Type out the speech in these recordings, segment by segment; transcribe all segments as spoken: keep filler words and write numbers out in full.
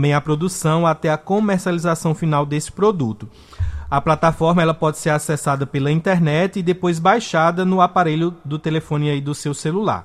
também a produção até a comercialização final desse produto. A plataforma ela pode ser acessada pela internet e depois baixada no aparelho do telefone aí do seu celular.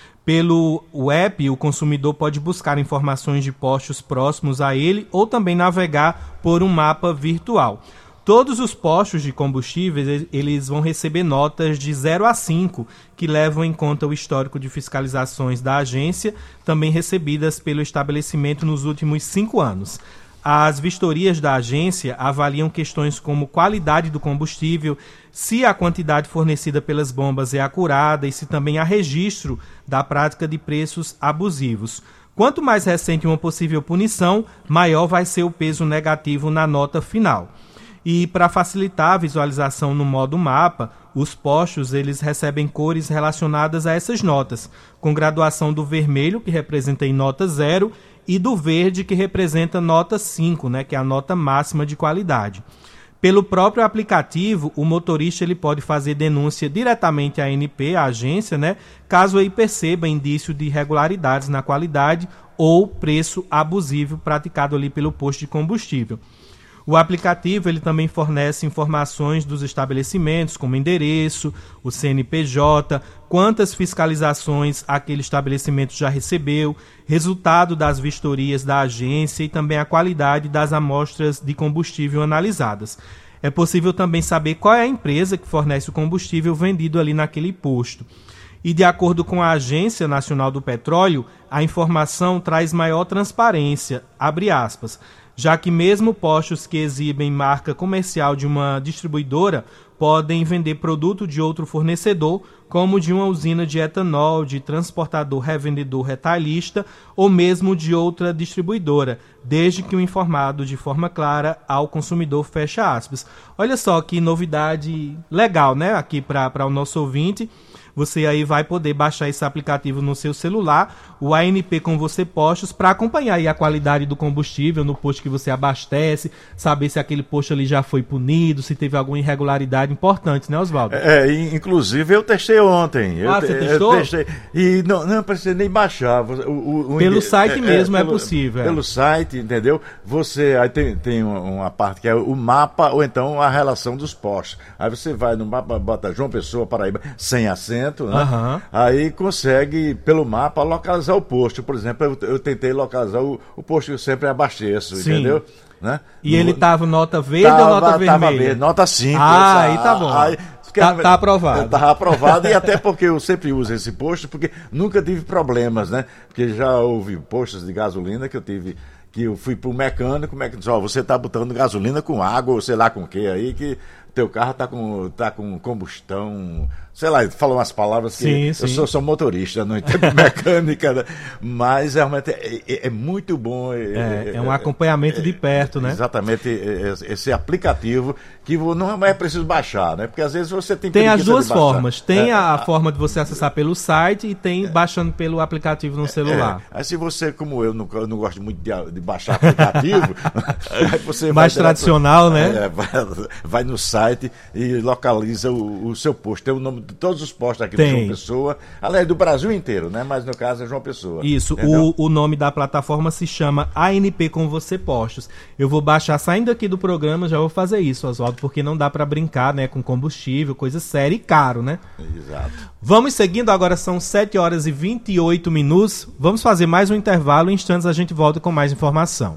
Pelo app, o consumidor pode buscar informações de postos próximos a ele ou também navegar por um mapa virtual. Todos os postos de combustíveis eles vão receber notas de zero a cinco, que levam em conta o histórico de fiscalizações da agência, também recebidas pelo estabelecimento nos últimos cinco anos. As vistorias da agência avaliam questões como qualidade do combustível, se a quantidade fornecida pelas bombas é acurada e se também há registro da prática de preços abusivos. Quanto mais recente uma possível punição, maior vai ser o peso negativo na nota final. E para facilitar a visualização no modo mapa, os postos eles recebem cores relacionadas a essas notas, com graduação do vermelho, que representa em nota zero, e do verde, que representa nota cinco, né, que é a nota máxima de qualidade. Pelo próprio aplicativo, o motorista ele pode fazer denúncia diretamente à A N P, à agência, né, caso aí perceba indício de irregularidades na qualidade ou preço abusivo praticado ali pelo posto de combustível. O aplicativo ele também fornece informações dos estabelecimentos, como endereço, o C N P J, quantas fiscalizações aquele estabelecimento já recebeu, resultado das vistorias da agência e também a qualidade das amostras de combustível analisadas. É possível também saber qual é a empresa que fornece o combustível vendido ali naquele posto. E de acordo com a Agência Nacional do Petróleo, a informação traz maior transparência, abre aspas, já que mesmo postos que exibem marca comercial de uma distribuidora podem vender produto de outro fornecedor, como de uma usina de etanol, de transportador revendedor retalhista ou mesmo de outra distribuidora, desde que o informado de forma clara ao consumidor, fecha aspas. Olha só que novidade legal, né, aqui para o nosso ouvinte. Você aí vai poder baixar esse aplicativo no seu celular, o A N P com você postos, para acompanhar aí a qualidade do combustível no posto que você abastece, saber se aquele posto ali já foi punido, se teve alguma irregularidade importante, né, Oswaldo? É, inclusive eu testei ontem. Eu ah, te, você testou? Eu testei, e não, não precisei nem baixar. O, o, o pelo inde... site é, mesmo é, é pelo, possível. É. Pelo site, entendeu? Você, aí tem, tem uma parte que é o mapa ou então a relação dos postos. Aí você vai no mapa, bota João Pessoa, Paraíba, sem acento, né? Uhum. Aí consegue, pelo mapa, localizar o posto. Por exemplo, eu, eu tentei localizar o, o posto que eu sempre abasteço, Sim. entendeu? Né? E no, ele estava nota verde tava, ou nota vermelha? Tava verde, nota cinco. Ah, aí tá bom. Aí, tá, tá aprovado. Tá aprovado, e até porque eu sempre uso esse posto, porque nunca tive problemas, né? Porque já houve postos de gasolina que eu tive... que eu fui pro mecânico, o mecânico disse, ó, você tá botando gasolina com água, ou sei lá com o que aí, que teu carro tá com, tá com combustão, sei lá, falou umas palavras que sim, eu sim. Sou, sou motorista, não entendo mecânica, né? Mas realmente é, é, é muito bom. É, é, é um acompanhamento é, de perto, né? Exatamente, esse aplicativo que não é preciso baixar, né? Porque às vezes você tem Tem as duas de baixar. formas, tem é, a, a forma de você acessar pelo site e tem é, baixando pelo aplicativo no celular. É, aí se você, como eu, não, eu não gosto muito de, de baixar aplicativo, aí você mais vai tradicional, direto, né? É, vai, vai no site e localiza o, o seu posto. Tem o nome de todos os postos aqui Tem. de João Pessoa, aliás, do Brasil inteiro, né? Mas no caso é João Pessoa. Isso, o, o nome da plataforma se chama A N P com você postos. Eu vou baixar, saindo aqui do programa, já vou fazer isso, Oswaldo, porque não dá para brincar, né, com combustível, coisa séria e caro, né? Exato. Vamos seguindo, agora são sete horas e vinte e oito minutos. Vamos fazer mais um intervalo, em instantes a gente volta com mais informação.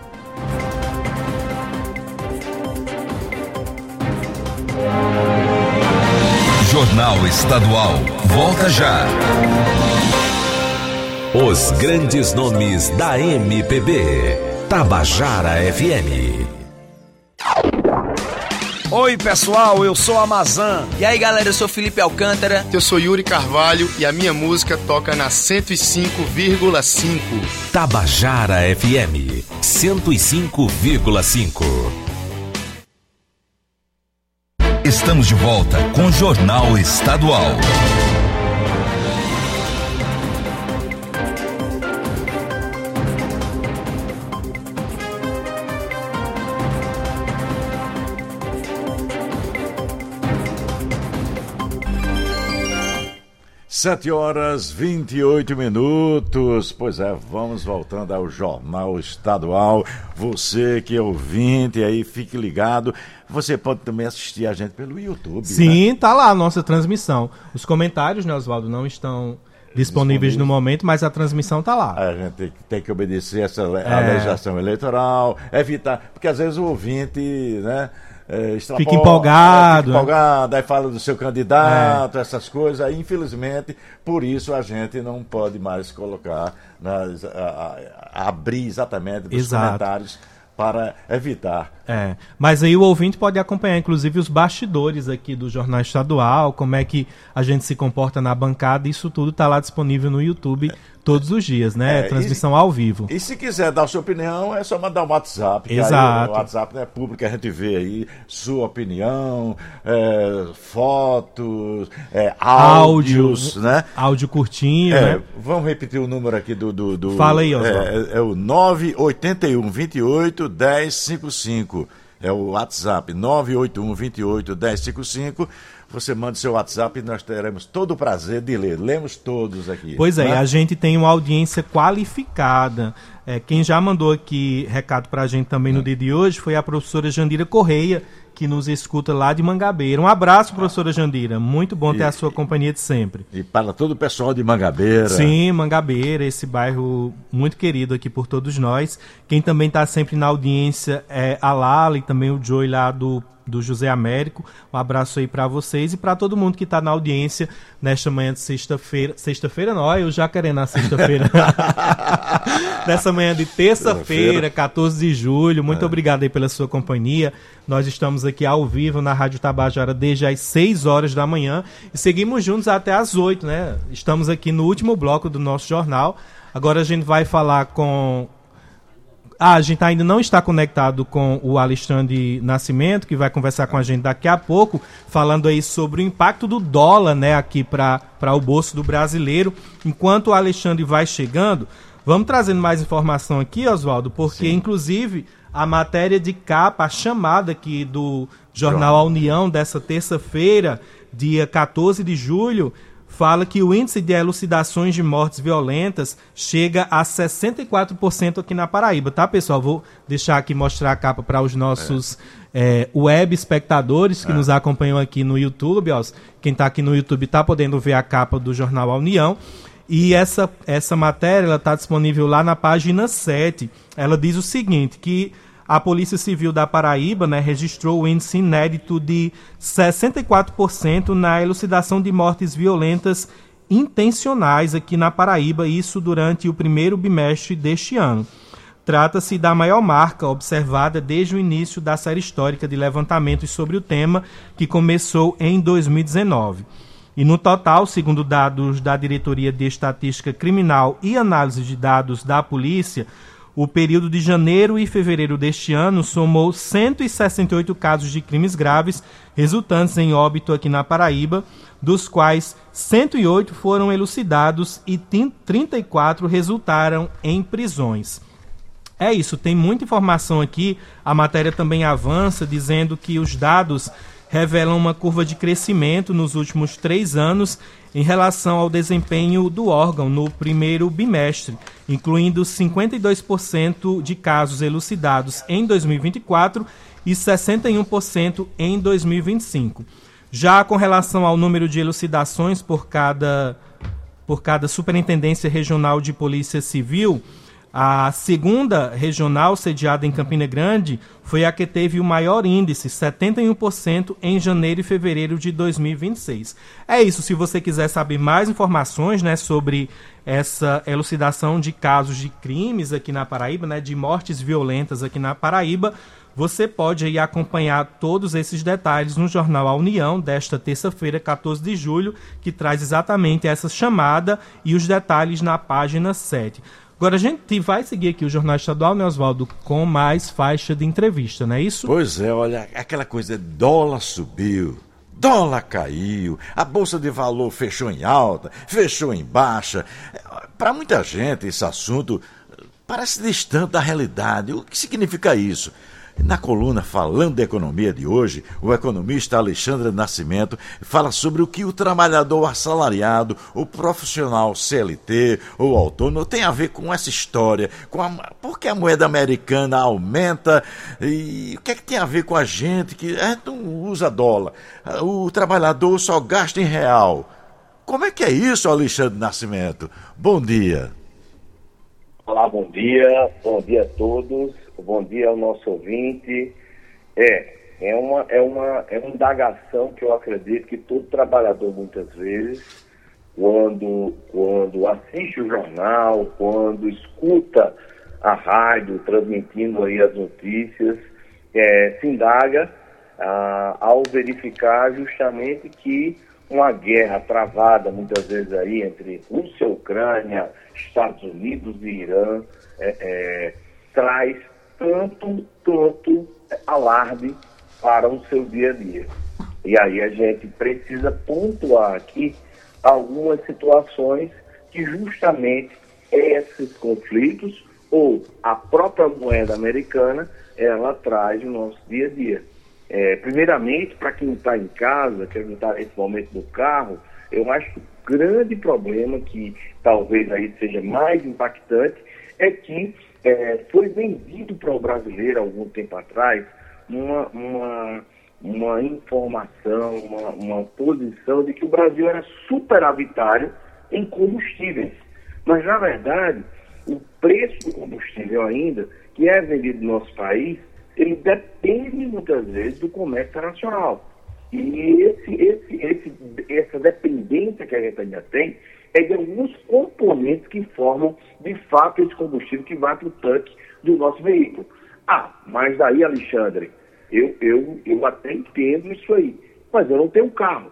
Jornal Estadual, volta já. Os grandes nomes da M P B. Tabajara F M. Oi pessoal, eu sou a Amazã. E aí galera, eu sou Felipe Alcântara. Eu sou Yuri Carvalho e a minha música toca na cento e cinco vírgula cinco. Tabajara F M, cento e cinco vírgula cinco. Estamos de volta com o Jornal Estadual. Sete horas e vinte e oito minutos. Pois é, vamos voltando ao Jornal Estadual. Você que é ouvinte aí, fique ligado. Você pode também assistir a gente pelo YouTube. Sim, né? Tá lá a nossa transmissão. Os comentários, né, Oswaldo, não estão disponíveis no momento, mas a transmissão tá lá. A gente tem que, tem que obedecer essa le- É. a legislação eleitoral, evitar, porque às vezes o ouvinte, né, é, extrapola, Fica empolgado, fica empolgado, aí fala do seu candidato, essas coisas, aí infelizmente, por isso a gente não pode mais colocar, nas, a, a, abrir exatamente os Exato. comentários para evitar. É, mas aí o ouvinte pode acompanhar, inclusive, os bastidores aqui do Jornal Estadual, como é que a gente se comporta na bancada, isso tudo está lá disponível no YouTube todos os dias, né? É, Transmissão e, ao vivo. E se quiser dar sua opinião, é só mandar um WhatsApp. Que Exato. aí o WhatsApp é público, a gente vê aí sua opinião, é, fotos, é, áudios, Áudio, né? Áudio curtinho, É, né? vamos repetir o número aqui do... do, do Fala aí, Oswaldo. É, é o nove oito um, vinte e oito, dez cinquenta e cinco. É o WhatsApp, nove oito um, vinte e oito, dez cinquenta e cinco. Você manda seu WhatsApp e nós teremos todo o prazer de ler. Lemos todos aqui. Pois é, né? a gente tem uma audiência qualificada. É, quem já mandou aqui recado pra gente também no dia de hoje foi a professora Jandira Correia, que nos escuta lá de Mangabeira. Um abraço, professora Jandira. Muito bom ter E- a sua companhia de sempre. E para todo o pessoal de Mangabeira. Sim, Mangabeira, esse bairro muito querido aqui por todos nós. Quem também está sempre na audiência é a Lala e também o Joey lá do, do José Américo. Um abraço aí para vocês e para todo mundo que está na audiência nesta manhã de sexta-feira. Sexta-feira não, olha, eu já querendo na sexta-feira. Nessa manhã de terça-feira, quatorze de julho. Muito É. obrigado aí pela sua companhia. Nós estamos aqui ao vivo na Rádio Tabajara desde as seis horas da manhã e seguimos juntos até às oito, né? Estamos aqui no último bloco do nosso jornal. Agora a gente vai falar com... Ah, a gente ainda não está conectado com o Alexandre Nascimento, que vai conversar com a gente daqui a pouco, falando aí sobre o impacto do dólar, né, aqui para o bolso do brasileiro. Enquanto o Alexandre vai chegando, vamos trazendo mais informação aqui, Oswaldo, porque Sim. inclusive a matéria de capa, a chamada aqui do Jornal A União dessa terça-feira, dia quatorze de julho, fala que o índice de elucidações de mortes violentas chega a sessenta e quatro por cento aqui na Paraíba, tá, pessoal? Vou deixar aqui mostrar a capa para os nossos é. É, web espectadores que é. nos acompanham aqui no YouTube. Ó, quem está aqui no YouTube está podendo ver a capa do Jornal A União. E essa, essa matéria está disponível lá na página sete. Ela diz o seguinte, que a Polícia Civil da Paraíba, né, registrou o índice inédito de sessenta e quatro por cento na elucidação de mortes violentas intencionais aqui na Paraíba, isso durante o primeiro bimestre deste ano. Trata-se da maior marca observada desde o início da série histórica de levantamentos sobre o tema, que começou em dois mil e dezenove. E no total, segundo dados da Diretoria de Estatística Criminal e Análise de Dados da Polícia, o período de janeiro e fevereiro deste ano somou cento e sessenta e oito casos de crimes graves, resultantes em óbito aqui na Paraíba, dos quais cento e oito foram elucidados e trinta e quatro resultaram em prisões. É isso, tem muita informação aqui. A matéria também avança, dizendo que os dados revelam uma curva de crescimento nos últimos três anos em relação ao desempenho do órgão no primeiro bimestre, incluindo cinquenta e dois por cento de casos elucidados em dois mil e vinte e quatro e sessenta e um por cento em dois mil e vinte e cinco. Já com relação ao número de elucidações por cada, por cada Superintendência Regional de Polícia Civil, a segunda regional, sediada em Campina Grande, foi a que teve o maior índice, setenta e um por cento, em janeiro e fevereiro de dois mil e vinte e seis. É isso, se você quiser saber mais informações, né, sobre essa elucidação de casos de crimes aqui na Paraíba, né, de mortes violentas aqui na Paraíba, você pode aí acompanhar todos esses detalhes no Jornal A União, desta terça-feira, quatorze de julho, que traz exatamente essa chamada e os detalhes na página sete. Agora a gente vai seguir aqui o Jornal Estadual, né, Oswaldo, com mais faixa de entrevista, não é isso? Pois é, olha, aquela coisa, dólar subiu, dólar caiu, a Bolsa de Valor fechou em alta, fechou em baixa. Para muita gente esse assunto parece distante da realidade. O que significa isso? Na coluna Falando de Economia de hoje, o economista Alexandre Nascimento fala sobre o que o trabalhador assalariado, o profissional C L T ou autônomo tem a ver com essa história, com a, por que a moeda americana aumenta e o que é que tem a ver com a gente que é, não usa dólar, o trabalhador só gasta em real. Como é que é isso, Alexandre Nascimento? Bom dia. Olá, bom dia, bom dia a todos, bom dia ao nosso ouvinte. É, é uma, é uma, é uma indagação que eu acredito que todo trabalhador, muitas vezes, quando, quando assiste o jornal, quando escuta a rádio transmitindo aí as notícias, é, se indaga ah, ao verificar justamente que uma guerra travada muitas vezes aí entre Rússia, Ucrânia, Estados Unidos e Irã é, é, traz tanto, tanto alarde para o seu dia a dia. E aí a gente precisa pontuar aqui algumas situações que justamente esses conflitos ou a própria moeda americana, ela traz no nosso dia a dia. É, primeiramente, para quem está em casa, quem está nesse momento no carro, eu acho que o grande problema, que talvez aí seja mais impactante, é que é, foi vendido para o brasileiro há algum tempo atrás uma, uma, uma informação, uma, uma posição de que o Brasil era superavitário em combustíveis. Mas, na verdade, o preço do combustível ainda, que é vendido no nosso país, ele depende muitas vezes do comércio internacional. E esse, esse, esse, essa dependência que a gente ainda tem é de alguns componentes que formam, de fato, esse combustível que vai para o tanque do nosso veículo. Ah, mas daí, Alexandre, eu, eu, eu até entendo isso aí, mas eu não tenho carro.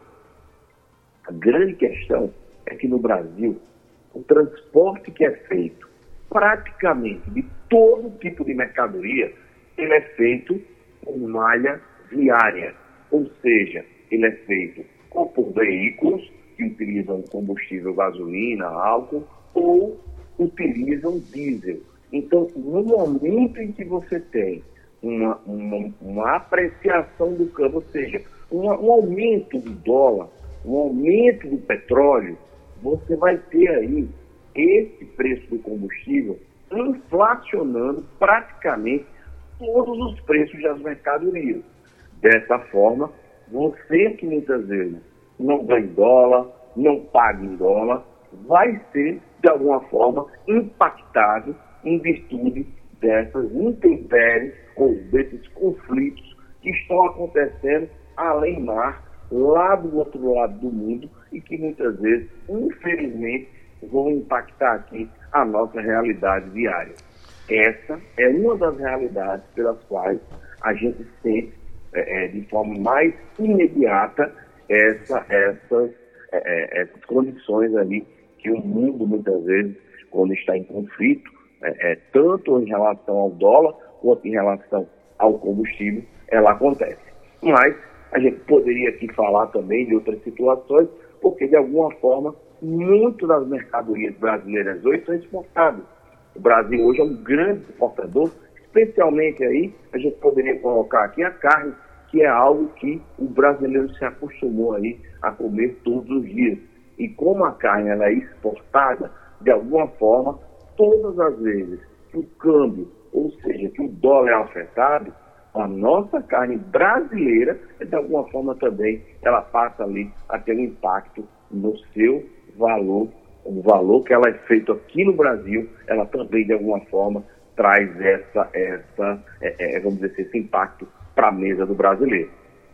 A grande questão é que no Brasil, o transporte que é feito praticamente de todo tipo de mercadoria, ele é feito com malha viária, ou seja, ele é feito ou por veículos que utilizam combustível, gasolina, álcool, ou utilizam diesel. Então, no momento em que você tem uma, uma, uma apreciação do câmbio, ou seja, uma, um aumento do dólar, um aumento do petróleo, você vai ter aí esse preço do combustível inflacionando praticamente todos os preços das mercadorias. Dessa forma, você que muitas vezes não ganha em dólar, não paga em dólar, vai ser, de alguma forma, impactado em virtude dessas intempéries ou desses conflitos que estão acontecendo além mar, lá do outro lado do mundo e que muitas vezes, infelizmente, vão impactar aqui a nossa realidade diária. Essa é uma das realidades pelas quais a gente sente é, de forma mais imediata essa, essas, é, essas condições ali que o mundo muitas vezes, quando está em conflito, é, é, tanto em relação ao dólar quanto em relação ao combustível, ela acontece. Mas a gente poderia aqui falar também de outras situações, porque de alguma forma, muito das mercadorias brasileiras hoje são exportadas. O Brasil hoje é um grande exportador, especialmente aí, a gente poderia colocar aqui a carne, que é algo que o brasileiro se acostumou aí a comer todos os dias. E como a carne ela é exportada, de alguma forma, todas as vezes que o câmbio, ou seja, que o dólar é afetado, a nossa carne brasileira, de alguma forma também, ela passa ali a ter um impacto no seu valor, o valor que ela é feito aqui no Brasil, ela também, de alguma forma, traz essa, essa é, é, vamos dizer assim, esse impacto para a mesa do brasileiro.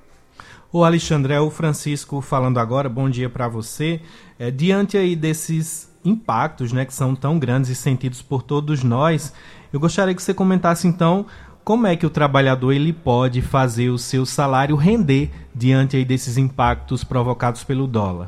O Alexandre, é o Francisco falando agora, bom dia para você. É, diante aí desses impactos, né, que são tão grandes e sentidos por todos nós, eu gostaria que você comentasse, então, como é que o trabalhador ele pode fazer o seu salário render diante aí desses impactos provocados pelo dólar?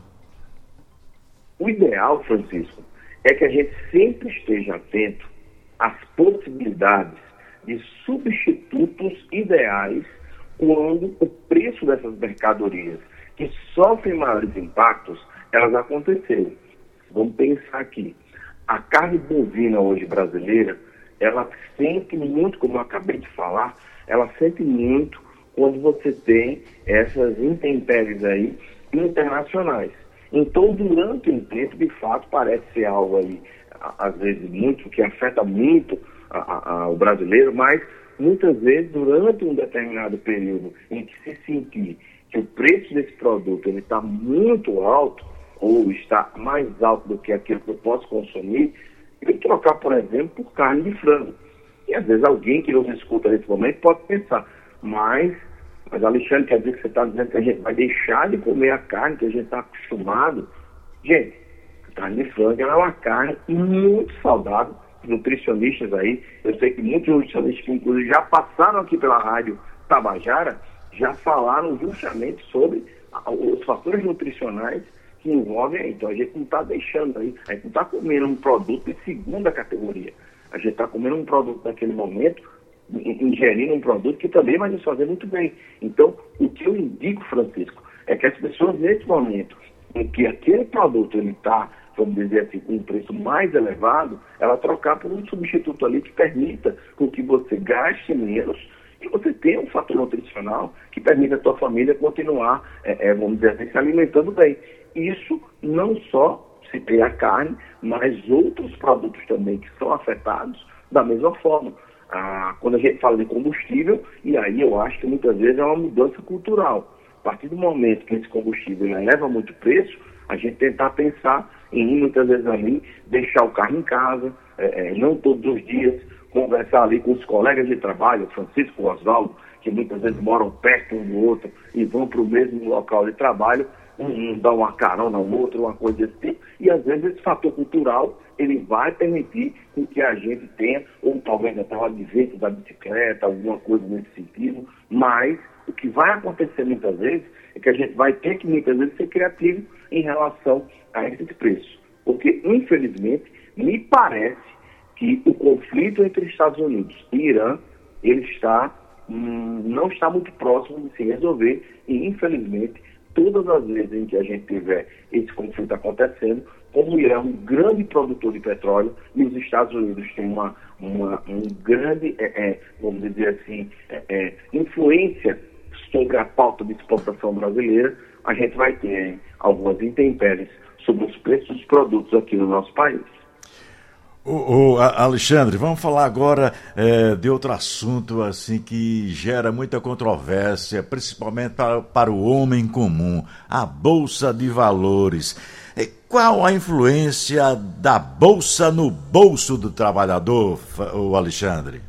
O ideal, Francisco, é que a gente sempre esteja atento às possibilidades de substitutos ideais quando o preço dessas mercadorias que sofrem maiores impactos, elas acontecerem. Vamos pensar aqui. A carne bovina hoje brasileira, ela sente muito, como eu acabei de falar, ela sente muito quando você tem essas intempéries aí internacionais. Então, durante um tempo, de fato, parece ser algo aí, às vezes, muito, que afeta muito a, a, a, o brasileiro, mas muitas vezes, durante um determinado período em que se sentir que o preço desse produto está muito alto, ou está mais alto do que aquilo que eu posso consumir, eu trocar, por exemplo, por carne de frango. E às vezes alguém que nos escuta nesse momento pode pensar, mas, mas Alexandre, quer dizer que você está dizendo que a gente vai deixar de comer a carne que a gente está acostumado? Gente, a carne de frango é uma carne muito saudável. Nutricionistas aí, eu sei que muitos nutricionistas que inclusive já passaram aqui pela rádio Tabajara, já falaram justamente sobre os fatores nutricionais que envolvem aí. Então a gente não está deixando aí, a gente não está comendo um produto de segunda categoria. A gente está comendo um produto naquele momento, ingerindo um produto que também vai nos fazer muito bem. Então, o que eu indico, Francisco, é que as pessoas, nesse momento em que aquele produto ele está, vamos dizer assim, com um preço mais elevado, ela trocar por um substituto ali que permita com que você gaste menos e você tenha um fator nutricional que permita a tua família continuar, é, é, vamos dizer assim, se alimentando bem. Isso não só se tem a carne, mas outros produtos também que são afetados da mesma forma. Ah, quando a gente fala de combustível, e aí eu acho que muitas vezes é uma mudança cultural. A partir do momento que esse combustível eleva muito o preço, a gente tentar pensar em muitas vezes ali, deixar o carro em casa, é, é, não todos os dias, conversar ali com os colegas de trabalho, o Francisco, o Oswaldo, que muitas vezes moram perto um do outro e vão para o mesmo local de trabalho, um, um dá uma carona ao outro, uma coisa desse tipo, e às vezes esse fator cultural, ele vai permitir com que a gente tenha, ou talvez até o advento da bicicleta, alguma coisa nesse sentido, mas o que vai acontecer muitas vezes é que a gente vai ter que muitas vezes ser criativo em relação a esses preços. Porque, infelizmente, me parece que o conflito entre Estados Unidos e Irã, ele está, hum, não está muito próximo de se resolver e, infelizmente, todas as vezes em que a gente tiver esse conflito acontecendo, como o Irã é um grande produtor de petróleo e os Estados Unidos têm uma, uma um grande, é, é, vamos dizer assim, é, é, influência sobre a pauta de exportação brasileira, a gente vai ter hein, algumas intempéries sobre os preços dos produtos aqui no nosso país. O, o Alexandre, vamos falar agora é, de outro assunto assim que gera muita controvérsia, principalmente para, para o homem comum, a Bolsa de Valores. Qual a influência da Bolsa no bolso do trabalhador, o Alexandre?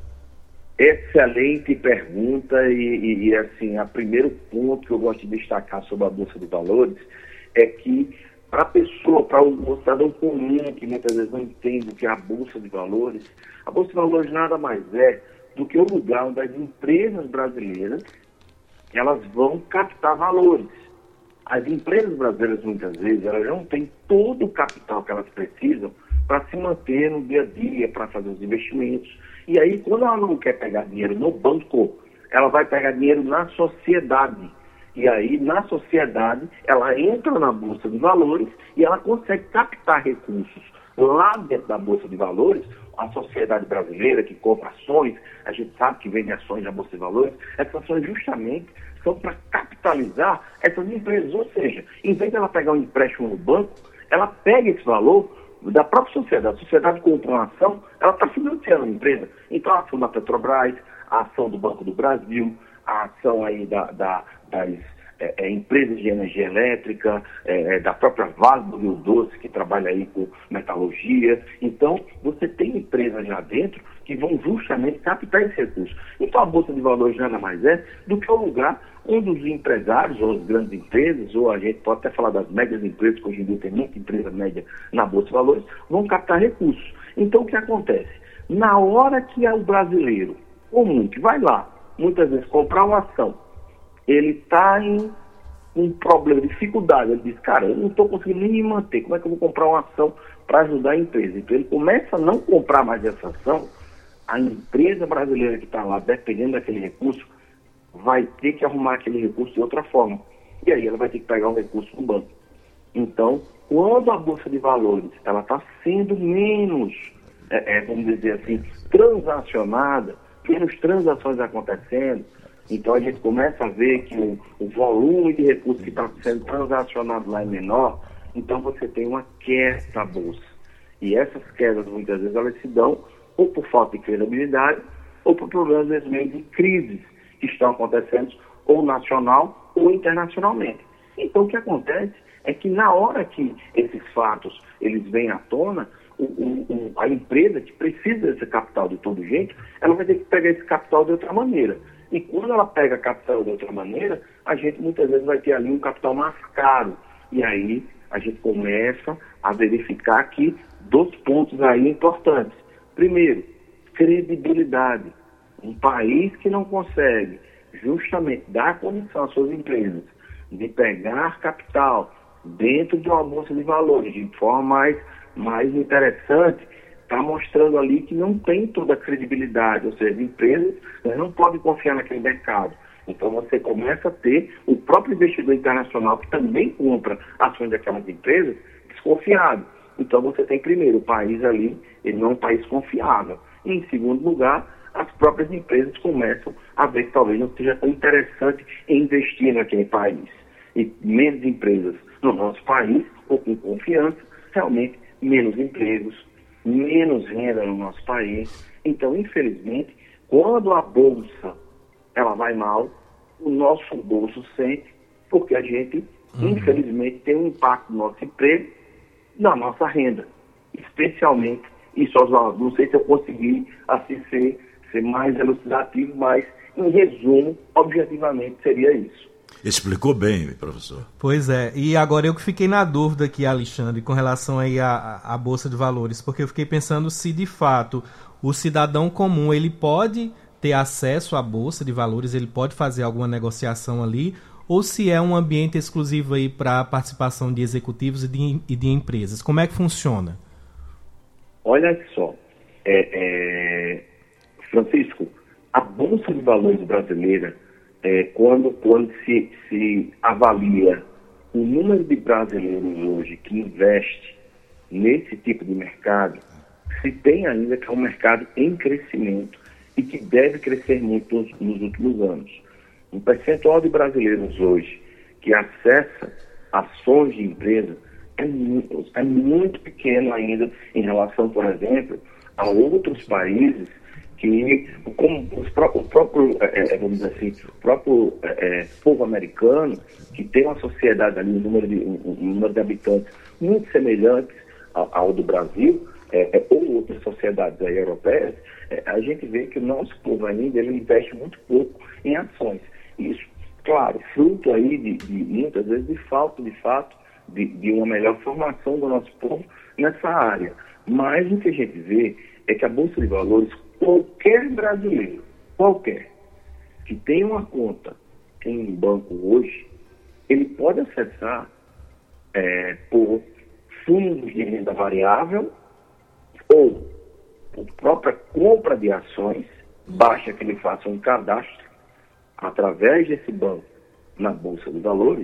Excelente pergunta e, e, e assim, o primeiro ponto que eu gosto de destacar sobre a Bolsa de Valores é que para a pessoa, para o cidadão comum que muitas vezes não entende o que é a Bolsa de Valores, a Bolsa de Valores nada mais é do que o lugar onde as empresas brasileiras elas vão captar valores. As empresas brasileiras muitas vezes elas não têm todo o capital que elas precisam para se manter no dia a dia, para fazer os investimentos. E aí, quando ela não quer pegar dinheiro no banco, ela vai pegar dinheiro na sociedade. E aí, na sociedade, ela entra na Bolsa de Valores e ela consegue captar recursos. Lá dentro da Bolsa de Valores, a sociedade brasileira que compra ações, a gente sabe que vende ações na Bolsa de Valores, essas ações justamente são para capitalizar essas empresas. Ou seja, em vez de ela pegar um empréstimo no banco, ela pega esse valor da própria sociedade. A sociedade compra uma ação, ela está financiando a empresa. Então, a ação da Petrobras, a ação do Banco do Brasil, a ação aí da, da, das é, é, empresas de energia elétrica, é, da própria Vale do Rio Doce, que trabalha aí com metalurgia. Então, você tem empresas lá dentro que vão justamente captar esse recurso. Então, a Bolsa de Valores nada mais é do que o lugar onde os empresários, ou as grandes empresas, ou a gente pode até falar das médias empresas, que hoje em dia tem muita empresa média na Bolsa de Valores, vão captar recursos. Então, o que acontece? Na hora que é o brasileiro comum, que vai lá, muitas vezes, comprar uma ação, ele está em um problema, dificuldade, ele diz, cara, eu não estou conseguindo nem me manter, como é que eu vou comprar uma ação para ajudar a empresa? Então, ele começa a não comprar mais essa ação, a empresa brasileira que está lá, dependendo daquele recurso, vai ter que arrumar aquele recurso de outra forma. E aí ela vai ter que pegar um recurso no banco. Então, quando a Bolsa de Valores ela está sendo menos é, é, vamos dizer assim, transacionada, menos transações acontecendo. Então a gente começa a ver que o, o volume de recursos que está sendo transacionado lá é menor, então você tem uma queda da Bolsa. E essas quedas, muitas vezes, elas se dão ou por falta de credibilidade, ou por problemas, às vezes, mesmo de crises que estão acontecendo, ou nacional ou internacionalmente. Então, o que acontece é que, na hora que esses fatos eles vêm à tona, o, o, o, a empresa que precisa desse capital de todo jeito, ela vai ter que pegar esse capital de outra maneira. E quando ela pega capital de outra maneira, a gente muitas vezes vai ter ali um capital mais caro. E aí a gente começa a verificar aqui dois pontos aí importantes. Primeiro, credibilidade. Um país que não consegue justamente dar condição às suas empresas de pegar capital dentro de uma bolsa de valores de forma mais, mais interessante, está mostrando ali que não tem toda a credibilidade, ou seja, as empresas não podem confiar naquele mercado. Então você começa a ter o próprio investidor internacional que também compra ações daquelas empresas desconfiado. Então você tem primeiro o país ali, ele não é um país confiável. E em segundo lugar, as próprias empresas começam a ver que talvez não seja tão interessante investir naquele país. E menos empresas no nosso país, ou com confiança, realmente menos empregos, menos renda no nosso país. Então, infelizmente, quando a Bolsa ela vai mal, o nosso bolso sente, porque a gente, uhum. infelizmente, tem um impacto no nosso emprego, na nossa renda. Especialmente, isso, Oswaldo, não sei se eu consegui assim ser, ser mais elucidativo, mas, em resumo, objetivamente, seria isso. Explicou bem, professor. Pois é, e agora eu que fiquei na dúvida aqui, Alexandre, com relação aí à, à Bolsa de Valores, porque eu fiquei pensando se, de fato, o cidadão comum, ele pode ter acesso à Bolsa de Valores, ele pode fazer alguma negociação ali, ou se é um ambiente exclusivo aí para a participação de executivos e de, e de empresas. Como é que funciona? Olha só, é, é, Francisco, a Bolsa de Valores brasileira, é, quando, quando se, se avalia o número de brasileiros hoje que investe nesse tipo de mercado, se tem ainda que é um mercado em crescimento e que deve crescer muito nos, nos últimos anos. Um percentual de brasileiros hoje que acessa ações de empresa é muito, é muito pequeno ainda em relação, por exemplo, a outros países que, como os pró- o próprio, é, vamos dizer assim, o próprio é, povo americano, que tem uma sociedade ali, um número de, um, um número de habitantes muito semelhantes ao, ao do Brasil, é, é, ou outras sociedades aí europeias, é, a gente vê que o nosso povo ainda ele investe muito pouco em ações. Isso, claro, fruto aí de, de muitas vezes de falta, de fato, de, de uma melhor formação do nosso povo nessa área. Mas o que a gente vê é que a Bolsa de Valores, qualquer brasileiro, qualquer, que tem uma conta em um banco hoje, ele pode acessar é, por fundos de renda variável ou por própria compra de ações, basta que ele faça um cadastro através desse banco na Bolsa de Valores,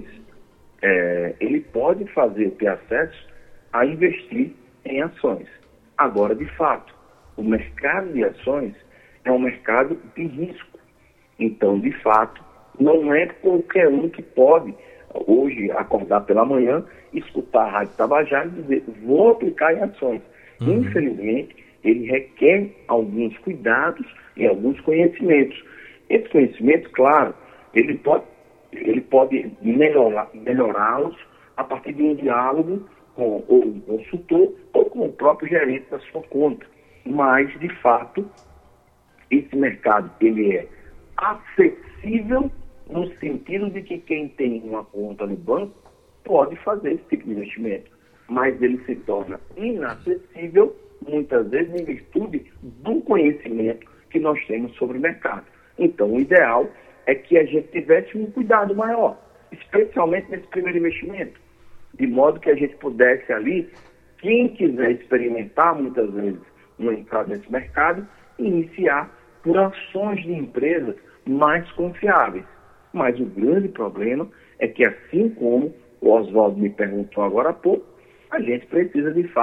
é, ele pode fazer, ter acesso a investir em ações. Agora, de fato, o mercado de ações é um mercado de risco. Então, de fato, não é qualquer um que pode, hoje, acordar pela manhã, escutar a Rádio Tabajara e dizer, vou aplicar em ações. Uhum. Infelizmente, ele requer alguns cuidados e alguns conhecimentos. Esse conhecimento, claro, ele pode, ele pode melhorar, melhorá-los a partir de um diálogo com o consultor ou com o próprio gerente da sua conta. Mas, de fato, esse mercado ele é acessível no sentido de que quem tem uma conta no banco pode fazer esse tipo de investimento. Mas ele se torna inacessível, muitas vezes, em virtude do conhecimento que nós temos sobre o mercado. Então, o ideal é que a gente tivesse um cuidado maior, especialmente nesse primeiro investimento, de modo que a gente pudesse ali, quem quiser experimentar, muitas vezes, uma entrada nesse mercado, iniciar por ações de empresas mais confiáveis. Mas o grande problema é que, assim como o Oswaldo me perguntou agora há pouco, a gente precisa, de fato,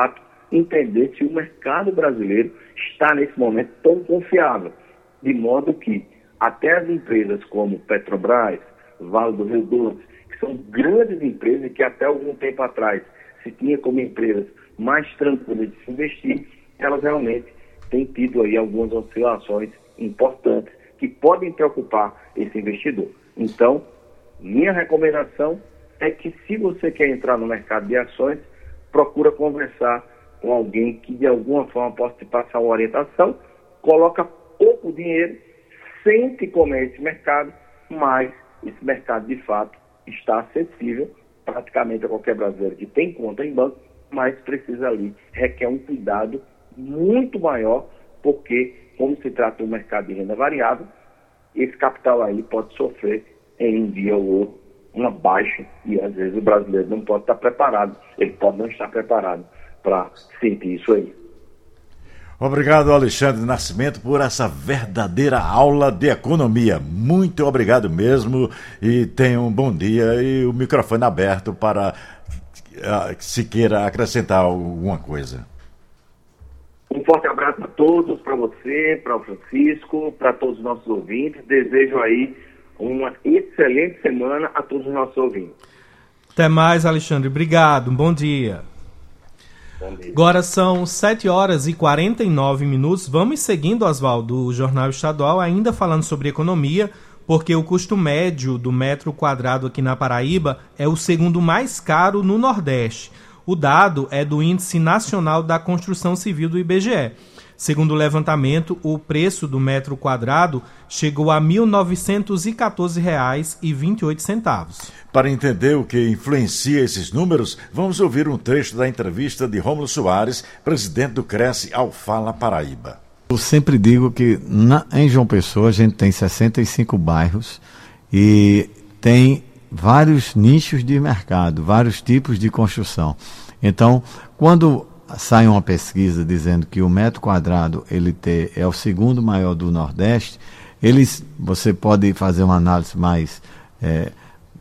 entender se o mercado brasileiro está nesse momento tão confiável, de modo que até as empresas como Petrobras, Vale do Rio Doce, que são grandes empresas e que até algum tempo atrás se tinha como empresas mais tranquilas de se investir, elas realmente têm tido aí algumas oscilações importantes que podem preocupar esse investidor. Então, minha recomendação é que, se você quer entrar no mercado de ações, procura conversar com alguém que de alguma forma possa te passar uma orientação, coloca pouco dinheiro, sente como é esse mercado, mas esse mercado de fato está acessível praticamente a qualquer brasileiro que tem conta em banco, mas precisa ali, requer um cuidado muito maior, porque como se trata de um mercado de renda variável, esse capital aí pode sofrer em um dia ou outro uma baixa, e às vezes o brasileiro não pode estar preparado, ele pode não estar preparado para sentir isso aí. Obrigado, Alexandre Nascimento, por essa verdadeira aula de economia. Muito obrigado mesmo, e tenha um bom dia e o microfone aberto para uh, se queira acrescentar alguma coisa. Um forte abraço a todos, para você, para o Francisco, para todos os nossos ouvintes. Desejo aí uma excelente semana a todos os nossos ouvintes. Até mais, Alexandre. Obrigado. Um bom dia. Bom dia. Agora são sete horas e quarenta e nove minutos. Vamos seguindo, Oswaldo, o Jornal Estadual, ainda falando sobre economia, porque o custo médio do metro quadrado aqui na Paraíba é o segundo mais caro no Nordeste. O dado é do Índice Nacional da Construção Civil do I B G E. Segundo o levantamento, o preço do metro quadrado chegou a mil novecentos e quatorze reais e vinte e oito centavos. Para entender o que influencia esses números, vamos ouvir um trecho da entrevista de Rômulo Soares, presidente do Cresce ao Fala Paraíba. Eu sempre digo que na, em João Pessoa a gente tem sessenta e cinco bairros e tem vários nichos de mercado, vários tipos de construção. Então, quando sai uma pesquisa dizendo que o metro quadrado ele tem, é o segundo maior do Nordeste, eles, você pode fazer uma análise mais é,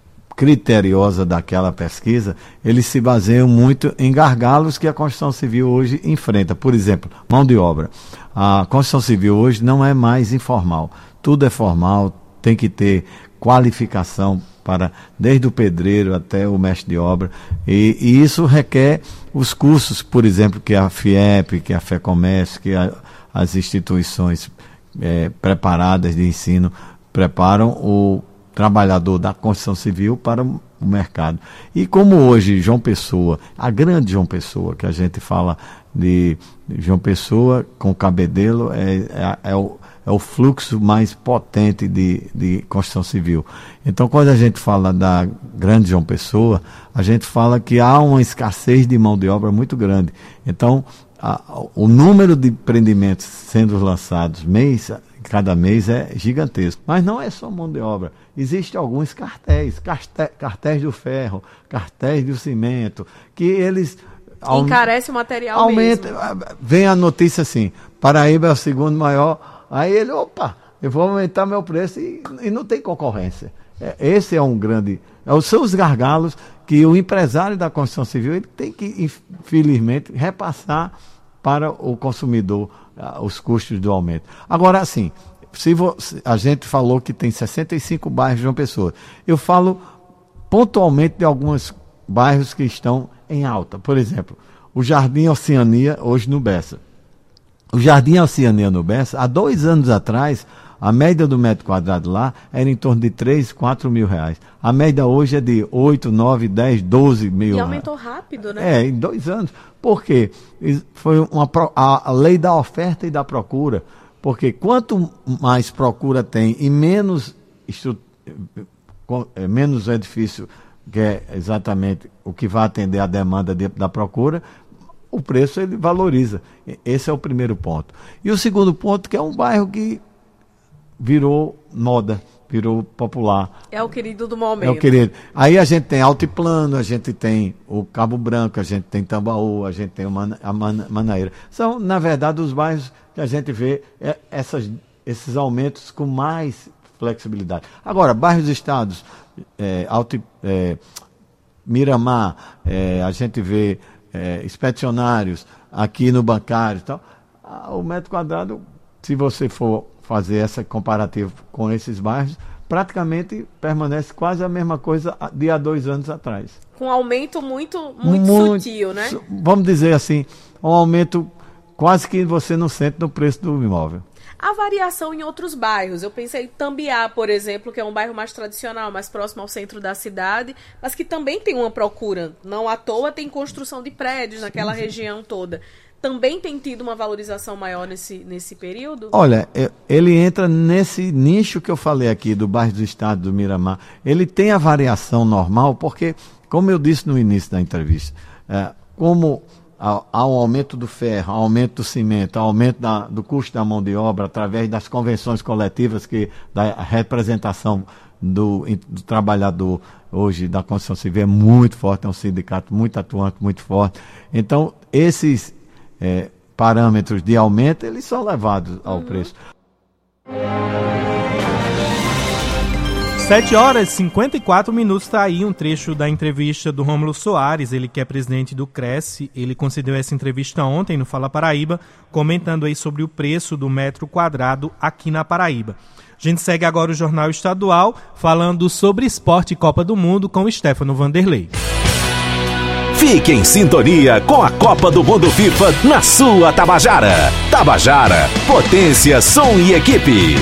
criteriosa daquela pesquisa, eles se baseiam muito em gargalos que a construção civil hoje enfrenta. Por exemplo, mão de obra. A construção civil hoje não é mais informal. Tudo é formal, tem que ter qualificação para, desde o pedreiro até o mestre de obra, e, e isso requer os cursos, por exemplo, que a FIEP, que a FEComércio, que a, as instituições é, preparadas de ensino preparam o trabalhador da construção civil para o mercado. E como hoje João Pessoa, a grande João Pessoa, que a gente fala de João Pessoa com Cabedelo, é, é, é o é o fluxo mais potente de, de construção civil. Então, quando a gente fala da grande João Pessoa, a gente fala que há uma escassez de mão de obra muito grande. Então, a, o número de empreendimentos sendo lançados mês, cada mês é gigantesco. Mas não é só mão de obra. Existem alguns cartéis, cartéis, cartéis do ferro, cartéis do cimento, que eles... Encarece o material aumenta, mesmo. Vem a notícia assim, Paraíba é o segundo maior... Aí ele, opa, eu vou aumentar meu preço e, e não tem concorrência. É, esse é um grande... É, são os gargalos que o empresário da construção civil ele tem que, infelizmente, repassar para o consumidor uh, os custos do aumento. Agora, assim, se você, a gente falou que tem sessenta e cinco bairros de João Pessoa. Eu falo pontualmente de alguns bairros que estão em alta. Por exemplo, o Jardim Oceania, hoje no Bessa. O Jardim Oceania no Bessa, há dois anos atrás, a média do metro quadrado lá era em torno de três, quatro mil reais. A média hoje é de oito, nove, dez, doze mil reais. E aumentou rápido, né? É, em dois anos. Por quê? Foi uma, a lei da oferta e da procura. Porque quanto mais procura tem e menos, estru... menos edifício, que é exatamente o que vai atender a demanda de, da procura, o preço ele valoriza. Esse é o primeiro ponto. E o segundo ponto, que é um bairro que virou moda, virou popular. É o querido do momento. É o querido. Aí a gente tem Altiplano, a gente tem o Cabo Branco, a gente tem Tambaú, a gente tem a Manaíra. São, na verdade, os bairros que a gente vê é, essas, esses aumentos com mais flexibilidade. Agora, bairros estados, é, Alti, é, Miramar, é, a gente vê é, expedicionários, aqui no bancário e tal, ah, o metro quadrado, se você for fazer essa comparativa com esses bairros, praticamente permanece quase a mesma coisa de há dois anos atrás. Com um aumento muito, muito, muito sutil, né? Vamos dizer assim, um aumento quase que você não sente no preço do imóvel. A variação em outros bairros. Eu pensei em Tambiá, por exemplo, que é um bairro mais tradicional, mais próximo ao centro da cidade, mas que também tem uma procura. Não à toa tem construção de prédios naquela região toda. Também tem tido uma valorização maior nesse, nesse período? Olha, ele entra nesse nicho que eu falei aqui, do bairro do Estado, do Miramar. Ele tem a variação normal, porque, como eu disse no início da entrevista, é, como há um aumento do ferro, aumento do cimento, aumento da, do custo da mão de obra, através das convenções coletivas, que da representação do, do trabalhador hoje da construção civil é muito forte, é um sindicato muito atuante, muito forte. Então, esses é, parâmetros de aumento, eles são levados ao uhum. preço. sete horas e cinquenta e quatro minutos, está aí um trecho da entrevista do Rômulo Soares, ele que é presidente do Cresce. Ele concedeu essa entrevista ontem no Fala Paraíba, comentando aí sobre o preço do metro quadrado aqui na Paraíba. A gente segue agora o Jornal Estadual, falando sobre esporte e Copa do Mundo com o Stefano Vanderlei. Fique em sintonia com a Copa do Mundo FIFA na sua Tabajara. Tabajara, potência, som e equipe.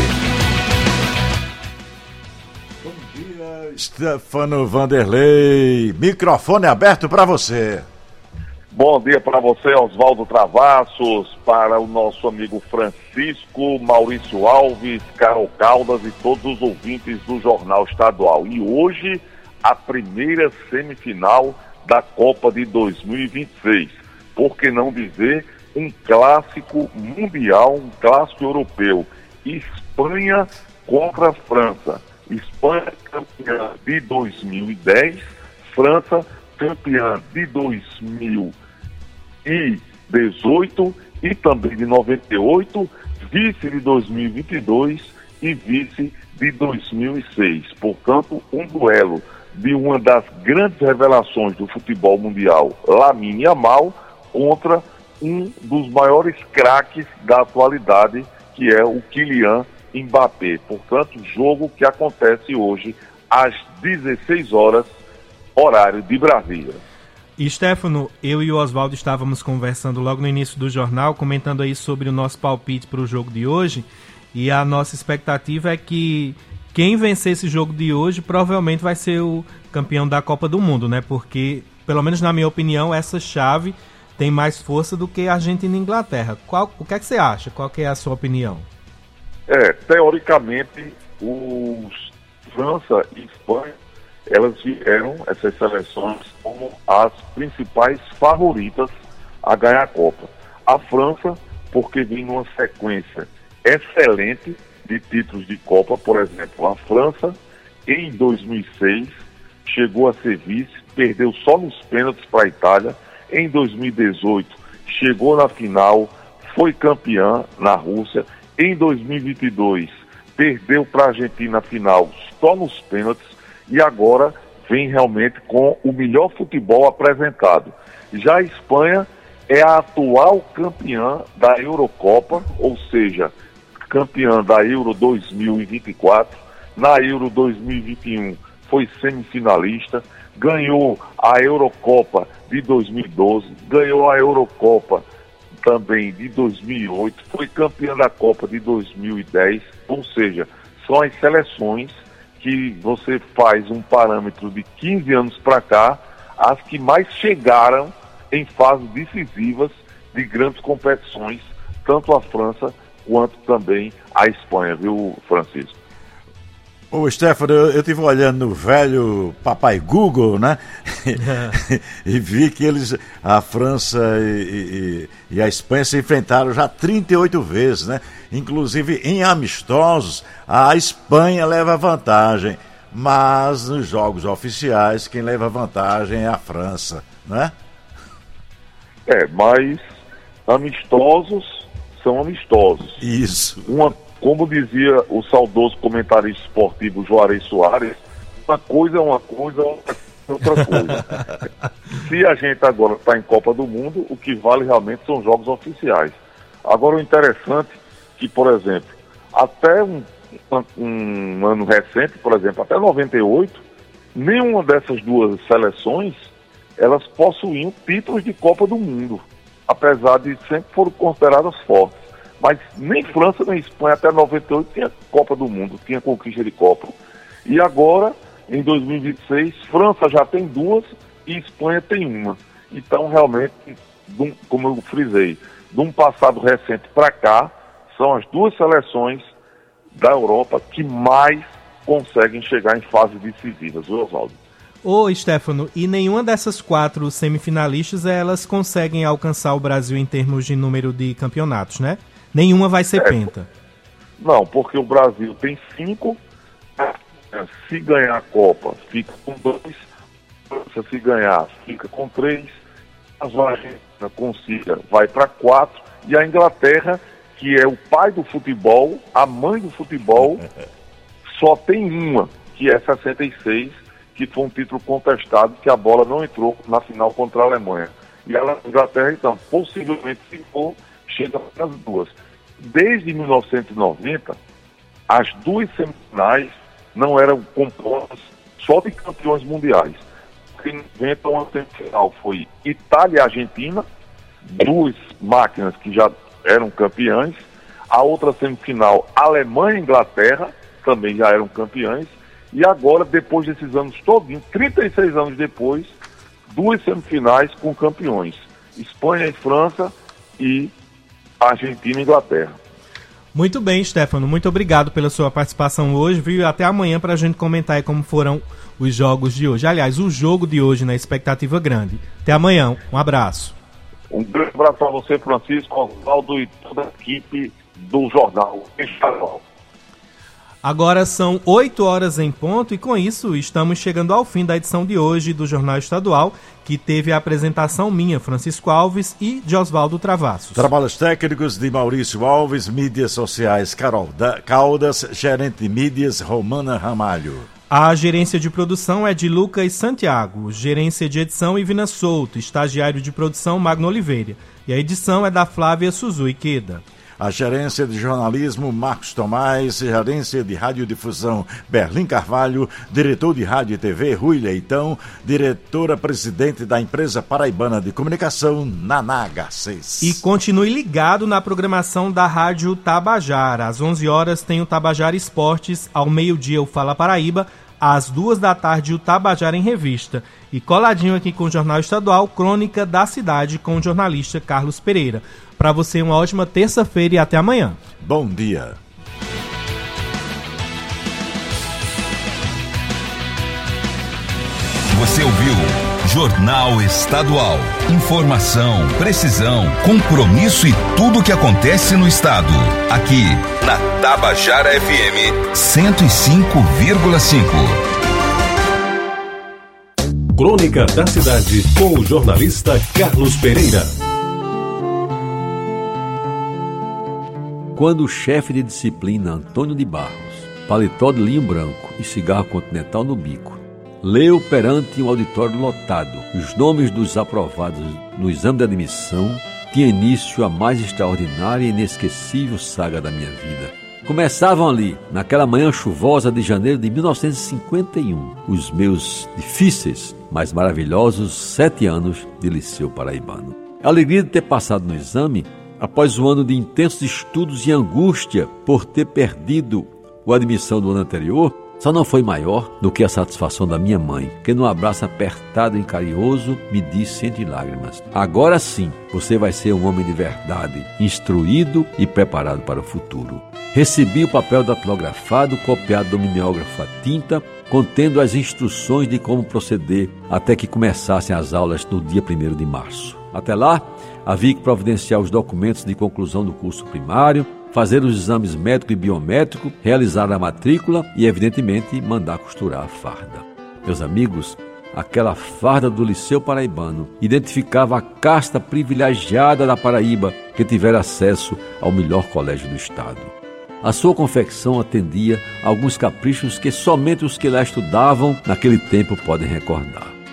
Stefano Vanderlei, microfone aberto para você. Bom dia para você, Oswaldo Travassos, para o nosso amigo Francisco, Maurício Alves, Carol Caldas e todos os ouvintes do Jornal Estadual. E hoje, a primeira semifinal da Copa de dois mil e vinte e seis. Por que não dizer um clássico mundial, um clássico europeu. Espanha contra a França. Espanha campeã de dois mil e dez, França campeã de dois mil e dezoito e também de noventa e oito, vice de dois mil e vinte e dois e vice de dois mil e seis. Portanto, um duelo de uma das grandes revelações do futebol mundial, Lamine Yamal, contra um dos maiores craques da atualidade, que é o Kylian Mbappé. Portanto, jogo que acontece hoje às dezesseis horas, horário de Brasília. E Stefano, eu e o Oswaldo estávamos conversando logo no início do jornal, comentando aí sobre o nosso palpite para o jogo de hoje, e a nossa expectativa é que quem vencer esse jogo de hoje provavelmente vai ser o campeão da Copa do Mundo, né? Porque, pelo menos na minha opinião, essa chave tem mais força do que a Argentina e a Inglaterra. Qual, o que é que você acha? Qual que é a sua opinião? É, teoricamente, os França e Espanha, elas vieram, essas seleções, como as principais favoritas a ganhar a Copa. A França, porque vem numa sequência excelente de títulos de Copa, por exemplo, a França, em dois mil e seis, chegou a ser vice, perdeu só nos pênaltis para a Itália. Em dois mil e dezoito, chegou na final, foi campeã na Rússia. Em dois mil e vinte e dois, perdeu para a Argentina na final só nos pênaltis e agora vem realmente com o melhor futebol apresentado. Já a Espanha é a atual campeã da Eurocopa, ou seja, campeã da Euro dois mil e vinte e quatro, na Euro dois mil e vinte e um foi semifinalista, ganhou a Eurocopa de dois mil e doze, ganhou a Eurocopa também de dois mil e oito, foi campeã da Copa de dois mil e dez, ou seja, são as seleções que você faz um parâmetro de quinze anos para cá, as que mais chegaram em fases decisivas de grandes competições, tanto a França quanto também a Espanha, viu, Francisco? Ô, Stefano, eu estive olhando no velho papai Google, né? É. E vi que eles, a França e, e, e a Espanha se enfrentaram já trinta e oito vezes, né? Inclusive em amistosos, a Espanha leva vantagem, mas nos jogos oficiais quem leva vantagem é a França, né? É, mas amistosos são amistosos. Isso. Uma Como dizia o saudoso comentarista esportivo Juarez Soares, uma coisa é uma coisa, outra outra coisa. Se a gente agora está em Copa do Mundo, o que vale realmente são jogos oficiais. Agora, o interessante é que, por exemplo, até um, um ano recente, por exemplo, até noventa e oito, nenhuma dessas duas seleções, elas possuíam títulos de Copa do Mundo, apesar de sempre foram consideradas fortes. Mas nem França nem Espanha até noventa e oito tinha Copa do Mundo, tinha conquista de Copa. E agora, em dois mil e vinte e seis, França já tem duas e Espanha tem uma. Então, realmente, como eu frisei, de um passado recente para cá, são as duas seleções da Europa que mais conseguem chegar em fases decisivas, viu, Oswaldo? Ô, Stefano, e nenhuma dessas quatro semifinalistas, elas conseguem alcançar o Brasil em termos de número de campeonatos, né? Nenhuma vai ser é, penta. Não, porque o Brasil tem cinco, se ganhar a Copa, fica com dois, se ganhar, fica com três, a Argentina consiga, vai para quatro, e a Inglaterra, que é o pai do futebol, a mãe do futebol, só tem uma, que é sessenta e seis, que foi um título contestado, que a bola não entrou na final contra a Alemanha. E a Inglaterra, então, possivelmente, se for, chega nas duas. Desde mil novecentos e noventa, as duas semifinais não eram compostas só de campeões mundiais. Em noventa, uma semifinal foi Itália e Argentina, duas máquinas que já eram campeãs. A outra semifinal, Alemanha e Inglaterra, também já eram campeãs. E agora, depois desses anos todinhos, trinta e seis anos depois, duas semifinais com campeões. Espanha e França e Argentina e Inglaterra. Muito bem, Stefano. Muito obrigado pela sua participação hoje, viu? Até amanhã para a gente comentar aí como foram os jogos de hoje. Aliás, o jogo de hoje na expectativa grande. Até amanhã. Um abraço. Um grande abraço para você, Francisco, Oswaldo e toda a equipe do Jornal Estadual. Agora são oito horas em ponto e com isso estamos chegando ao fim da edição de hoje do Jornal Estadual, que teve a apresentação minha, Francisco Alves, e de Oswaldo Travassos. Trabalhos técnicos de Maurício Alves, mídias sociais Carol Caldas, gerente de mídias Romana Ramalho. A gerência de produção é de Lucas Santiago, gerência de edição Ivina Souto, estagiário de produção Magno Oliveira, e a edição é da Flávia Suzui Queda. A gerência de jornalismo, Marcos Tomás, gerência de radiodifusão, Berlim Carvalho, diretor de rádio e T V, Rui Leitão, diretora-presidente da empresa paraibana de comunicação, Naná Garcês. E continue ligado na programação da Rádio Tabajara. Às onze horas tem o Tabajara Esportes, ao meio-dia o Fala Paraíba, às duas da tarde o Tabajara em Revista. E coladinho aqui com o Jornal Estadual, Crônica da Cidade, com o jornalista Carlos Pereira. Para você, uma ótima terça-feira e até amanhã. Bom dia. Você ouviu Jornal Estadual. Informação, precisão, compromisso e tudo o que acontece no estado. Aqui, na Tabajara F M cento e cinco vírgula cinco. Crônica da Cidade, com o jornalista Carlos Pereira. Quando o chefe de disciplina Antônio de Barros, paletó de linho branco e cigarro continental no bico, leu perante um auditório lotado os nomes dos aprovados no exame de admissão, tinha início a mais extraordinária e inesquecível saga da minha vida. Começavam ali, naquela manhã chuvosa de janeiro de mil novecentos e cinquenta e um, os meus difíceis, mas maravilhosos sete anos de liceu paraibano. A alegria de ter passado no exame, após um ano de intensos estudos e angústia por ter perdido a admissão do ano anterior, só não foi maior do que a satisfação da minha mãe, que num abraço apertado e carinhoso me disse entre lágrimas: agora sim, você vai ser um homem de verdade, instruído e preparado para o futuro. Recebi o papel datilografado, copiado do mimeógrafo a tinta, contendo as instruções de como proceder até que começassem as aulas no dia primeiro de março. Até lá, havia que providenciar os documentos de conclusão do curso primário, fazer os exames médico e biométrico, realizar a matrícula e, evidentemente, mandar costurar a farda. Meus amigos, aquela farda do Liceu Paraibano identificava a casta privilegiada da Paraíba que tivera acesso ao melhor colégio do estado. A sua confecção atendia a alguns caprichos que somente os que lá estudavam naquele tempo podem recordar.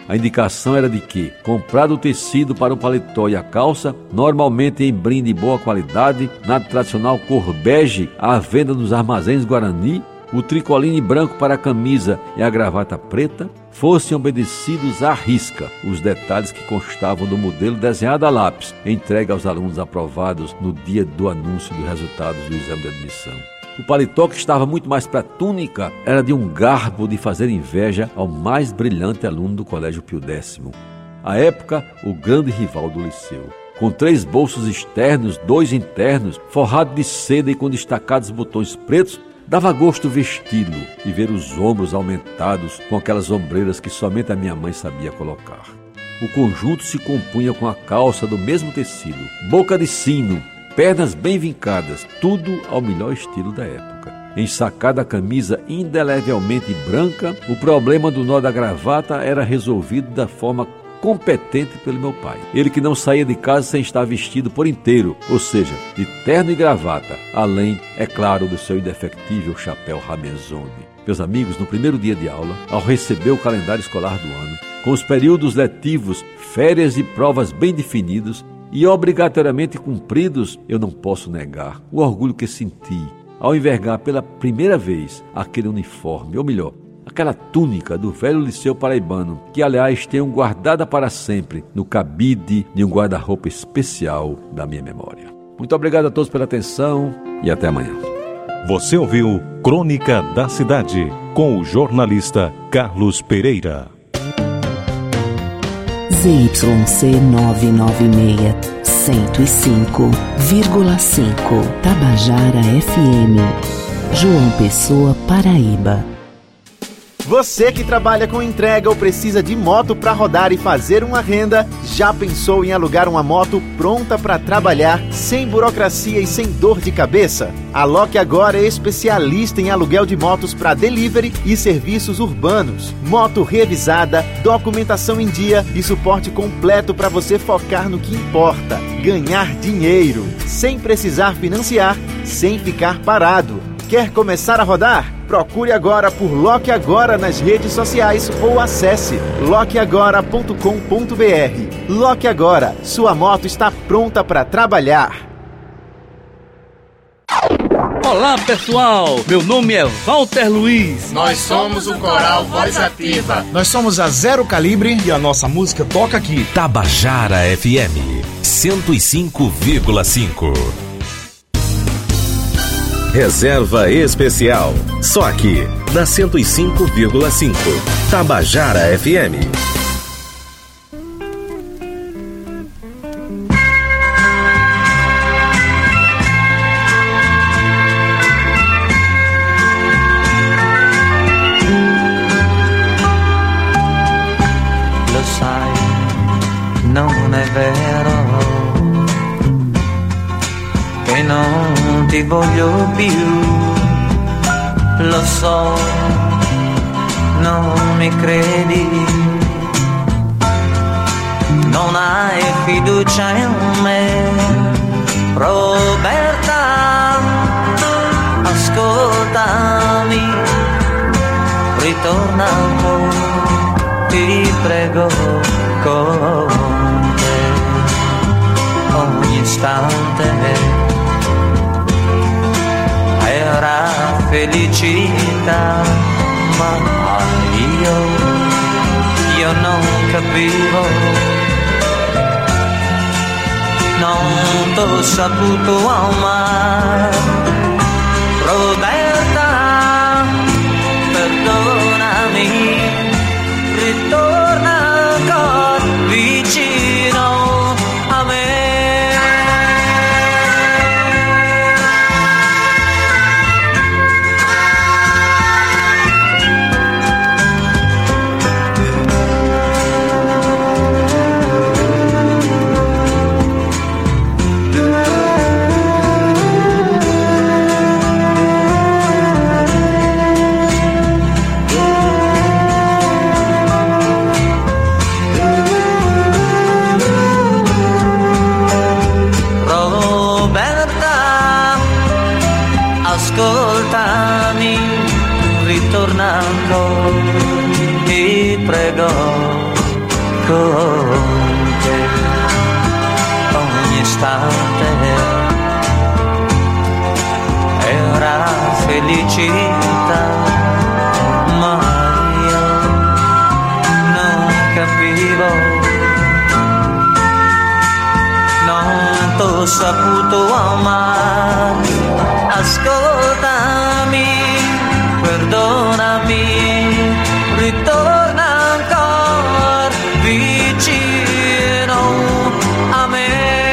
A indicação era de que, comprado o tecido para o paletó e a calça, normalmente em brinde de boa qualidade, na tradicional cor bege, à venda nos armazéns Guarani, o tricoline branco para a camisa e a gravata preta, fossem obedecidos à risca os detalhes que constavam do modelo desenhado a lápis, entregue aos alunos aprovados no dia do anúncio dos resultados do exame de admissão. O paletó, que estava muito mais para a túnica, era de um garbo de fazer inveja ao mais brilhante aluno do Colégio Pio Décimo. À época, o grande rival do liceu. Com três bolsos externos, dois internos, forrado de seda e com destacados botões pretos, dava gosto vesti-lo e ver os ombros aumentados com aquelas ombreiras que somente a minha mãe sabia colocar. O conjunto se compunha com a calça do mesmo tecido, boca de sino, pernas bem vincadas, tudo ao melhor estilo da época. Ensacada a camisa indelevelmente branca, o problema do nó da gravata era resolvido da forma competente pelo meu pai. Ele que não saía de casa sem estar vestido por inteiro, ou seja, de terno e gravata, além, é claro, do seu indefectível chapéu Ramezoni. Meus amigos, no primeiro dia de aula, ao receber o calendário escolar do ano, com os períodos letivos, férias e provas bem definidos e obrigatoriamente cumpridos, eu não posso negar o orgulho que senti ao envergar pela primeira vez aquele uniforme, ou melhor, aquela túnica do velho liceu paraibano, que aliás tenho guardada para sempre no cabide de um guarda-roupa especial da minha memória. Muito obrigado a todos pela atenção e até amanhã. Você ouviu Crônica da Cidade, com o jornalista Carlos Pereira. Z Y C novecentos e noventa e seis, cento e cinco vírgula cinco, Tabajara F M, João Pessoa, Paraíba. Você que trabalha com entrega ou precisa de moto para rodar e fazer uma renda, já pensou em alugar uma moto pronta para trabalhar, sem burocracia e sem dor de cabeça? A Loque Agora é especialista em aluguel de motos para delivery e serviços urbanos. Moto revisada, documentação em dia e suporte completo para você focar no que importa: ganhar dinheiro, sem precisar financiar, sem ficar parado. Quer começar a rodar? Procure agora por Loque Agora nas redes sociais ou acesse loque agora ponto com ponto b r. Loque Agora, sua moto está pronta para trabalhar. Olá pessoal, meu nome é Walter Luiz. Nós somos o Coral Voz Ativa. Nós somos a Zero Calibre e a nossa música toca aqui. Tabajara F M cento e cinco vírgula cinco. Reserva Especial, só aqui, na cento e cinco vírgula cinco, Tabajara F M. Lo sai, non è vero che non ti voglio più, lo so, non mi credi, non hai fiducia in me, Roberta, ascoltami, ritorna un po', ti prego, con te, ogni istante era felicità, ma io, io non capivo, non t'ho saputo amare, Roberta, perdonami, ritorna ancora vicino a me. Ascoltami, ritornando, ti prego, te ogni istante era felicità, ma io non capivo, non t'ho saputo amare. Ascoltami, perdonami, ritorna ancora vicino a me.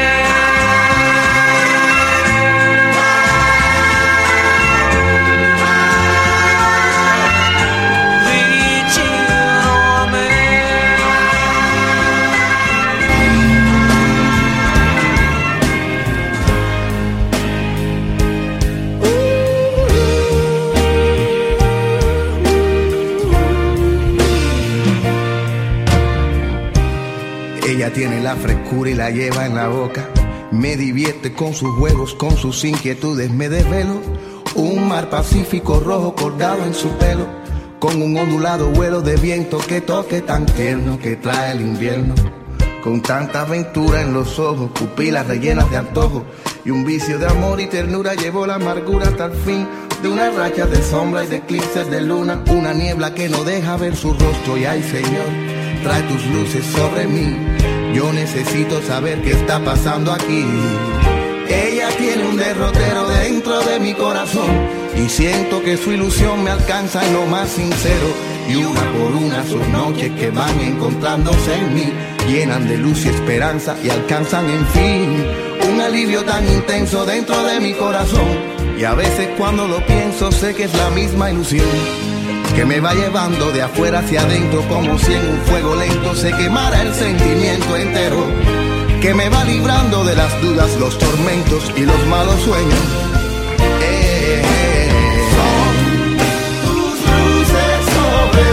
Ella tiene la frescura y la lleva en la boca. Me divierte con sus juegos, con sus inquietudes. Me desvelo, un mar Pacífico rojo colgado en su pelo, con un ondulado vuelo de viento que toque tan tierno que trae el invierno. Con tanta aventura en los ojos, pupilas rellenas de antojo, y un vicio de amor y ternura llevó la amargura hasta el fin de una racha de sombra y de eclipses de luna. Una niebla que no deja ver su rostro y ay Señor, trae tus luces sobre mí. Yo necesito saber qué está pasando aquí. Ella tiene un derrotero dentro de mi corazón y siento que su ilusión me alcanza en lo más sincero. Y una por una sus noches que van encontrándose en mí llenan de luz y esperanza y alcanzan en fin un alivio tan intenso dentro de mi corazón. Y a veces cuando lo pienso sé que es la misma ilusión que me va llevando de afuera hacia adentro, como si en un fuego lento se quemara el sentimiento entero, que me va librando de las dudas, los tormentos y los malos sueños. Eh, eh, eh. Son tus luces sobre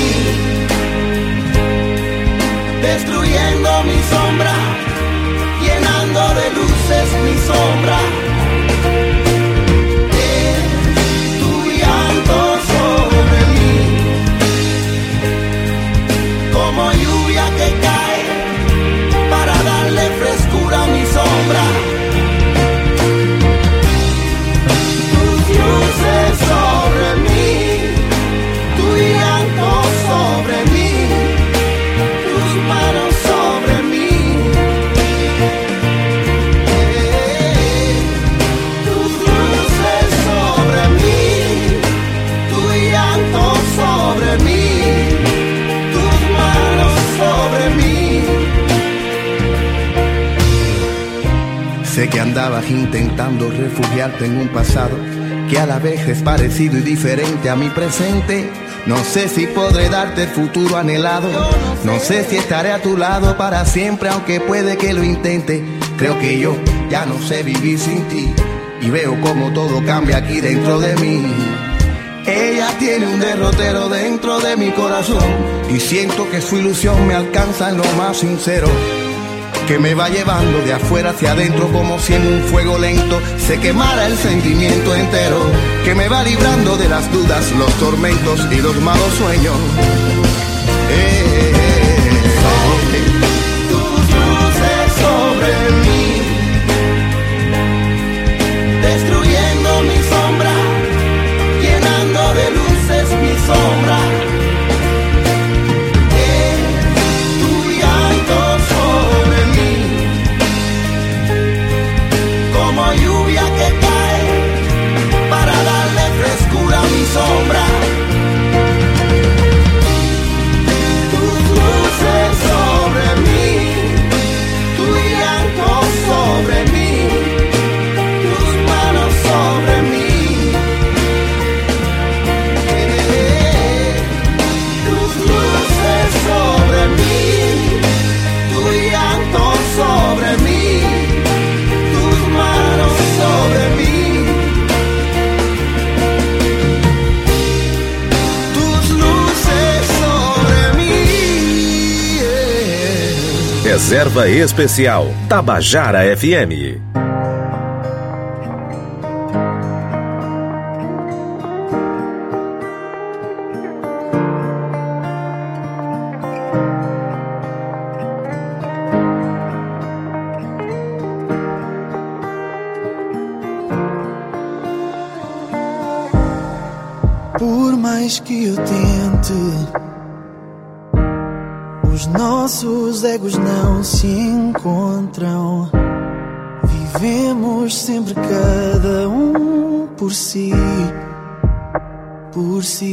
mí, destruyendo mi sombra, llenando de luces mi sombra. Como lluvia que cae para darle frescura a mi sombra. Tus luces sobre mí, tu llanto sobre mí, tus manos sobre mí. Eh, tus luces sobre mí, tu llanto sobre mí, sobre mí. Sé que andabas intentando refugiarte en un pasado que a la vez es parecido y diferente a mi presente. No sé si podré darte el futuro anhelado, no sé si estaré a tu lado para siempre, aunque puede que lo intente. Creo que yo ya no sé vivir sin ti y veo como todo cambia aquí dentro de mí. Ella tiene un derrotero dentro de mi corazón y siento que su ilusión me alcanza en lo más sincero, que me va llevando de afuera hacia adentro como si en un fuego lento se quemara el sentimiento entero, que me va librando de las dudas, los tormentos y los malos sueños. Eh, eh, eh. Tus luces sobre mí, destruyendo mi sombra, llenando de luces mi sombra. Eh, tu llanto sobre mí, como lluvia que cae para darle frescura a mi sombra. Tus luces sobre mí, tu llanto sobre mí, tus manos sobre mí. Sobre mí, tu llanto sobre mí, tus manos sobre mí, tus luces sobre mí. Yeah. Reserva Especial Tabajara F M. mais que eu tente, os nossos egos não se encontram. Vivemos sempre cada um por si, por si.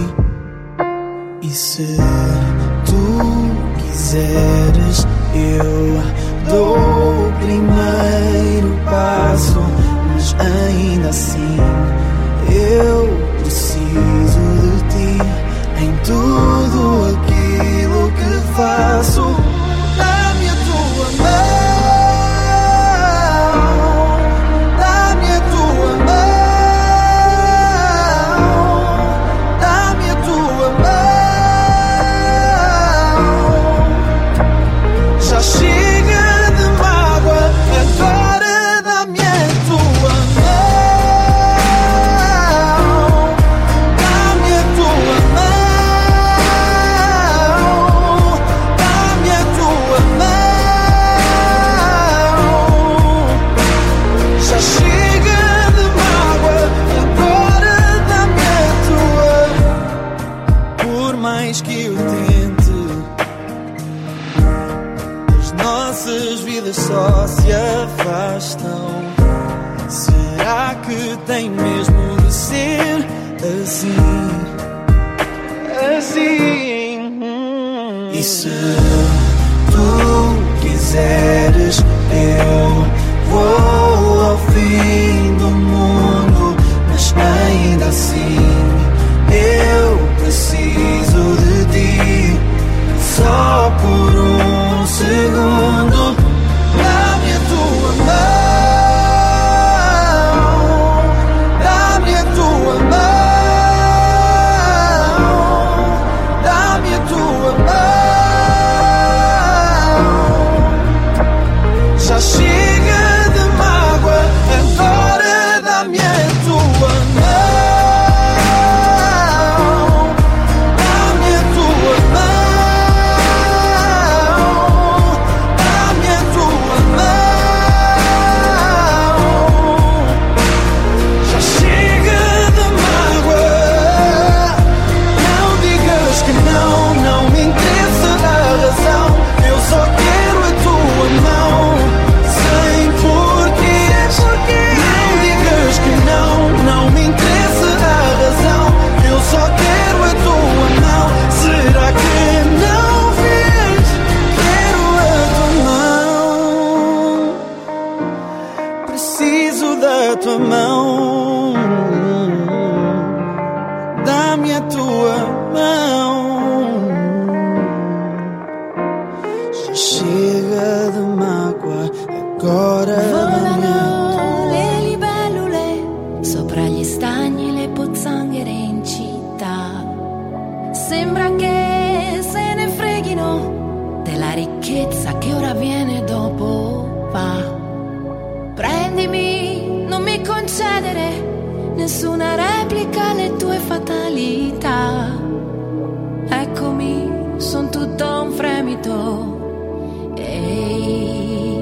E se tu quiseres, eu dou o primeiro passo, mas ainda assim eu preciso de ti em tudo aquilo que faço. Dá-me a tua mão. Só se afastam. Será que tem mesmo de ser assim? Assim. E se tu quiseres, eu vou ao fim do mundo, mas ainda assim eu preciso de ti, só por um segundo. Dá-me a tua mão, dá-me a tua mão, dá-me a tua mão. Já chega de mágoa, agora dá-me a tua mão. Tua mão, dá-me a tua mão. Já chega de mágoa, agora volano le libellule sopra gli stagni, le pozzanghere in città. Sembra che se ne freghino della ricchezza che ora viene dopo va. Prendimi, non mi concedere nessuna replica alle tue fatalità. Eccomi, son tutto un fremito. Ehi.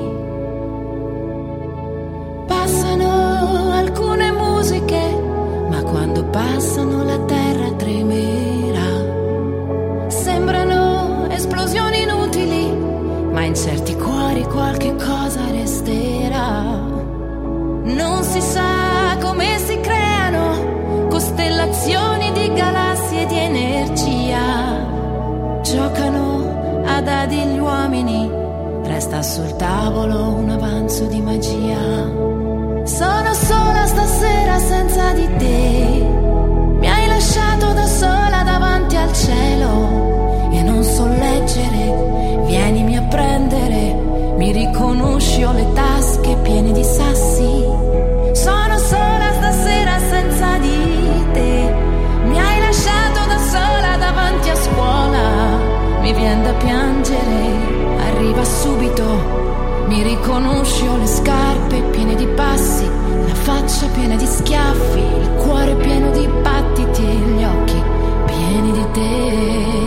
Passano alcune musiche, ma quando passano la terra tremerà. Sembrano esplosioni inutili, ma in certi cuori qualche cosa resterà. Non si sa come si creano costellazioni di galassie di energia. Giocano a dadi gli uomini, resta sul tavolo un avanzo di magia. Sono sola stasera senza di te, mi hai lasciato da sola davanti al cielo e non so leggere, vienimi a prendere, mi riconosci, ho le tasche piene di sassi. Sono sola stasera senza di te, mi hai lasciato da sola davanti a scuola, mi vien da piangere, arriva subito, mi riconosci, ho le scarpe piene di passi, la faccia piena di schiaffi, il cuore pieno di battiti e gli occhi pieni di te.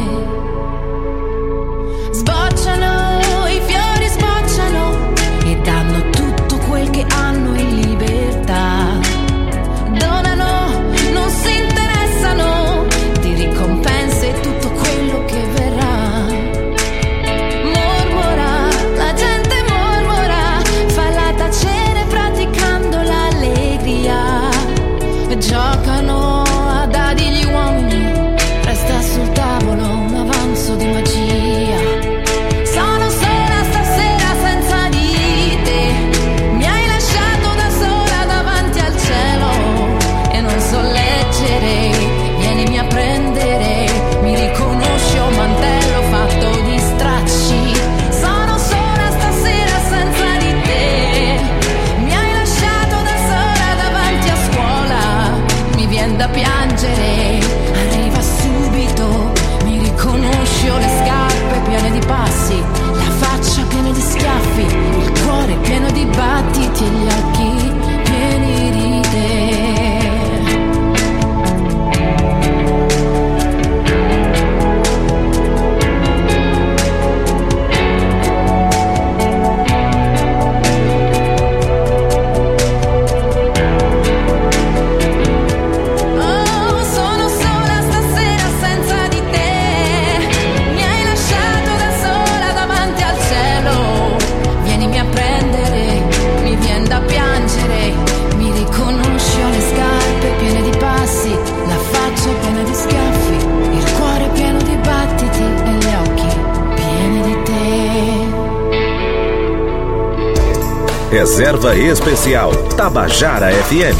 Sbocciano, i fiori sbocciano e danno tutto quel che hanno in libertà. Donano, non si interessano Reserva Especial Tabajara F M.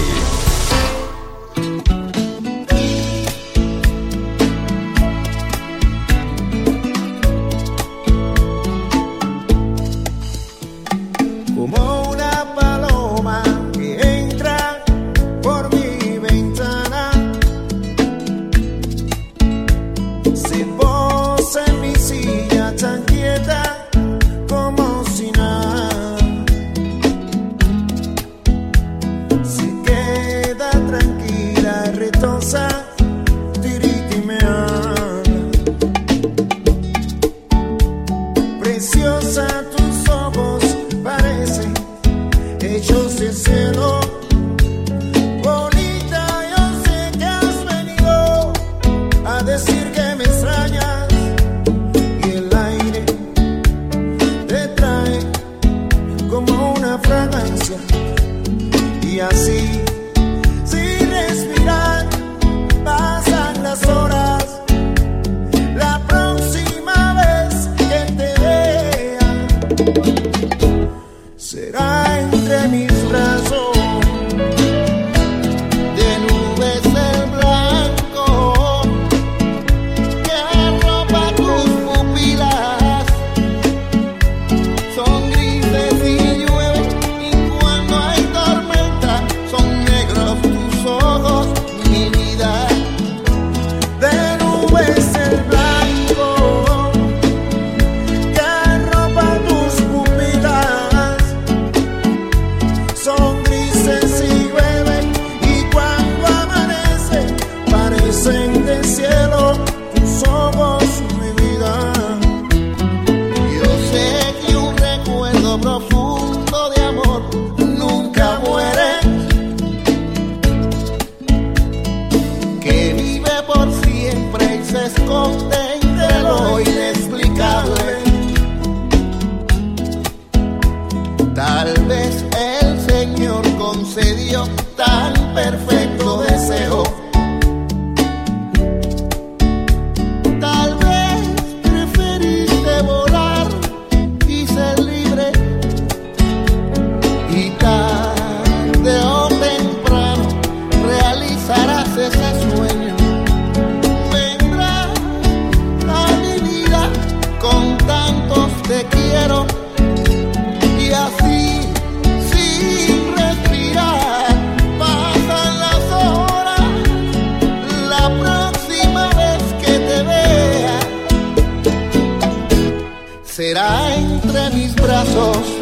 Será entre mis brazos